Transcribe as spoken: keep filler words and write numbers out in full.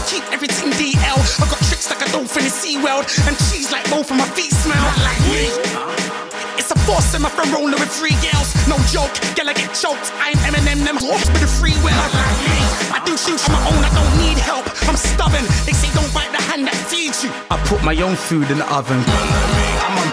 keep everything D L. I got tricks like a dolphin in SeaWorld, and cheese like both of my feet smell like me. It's a force in my front roller with three girls. No joke, girl, I get choked. I'm Eminem, them horse with a free will. Like me, I do shoot on my own, I don't need help. I'm stubborn, they say don't bite the hand that feeds you. I put my own food in the oven. I'm on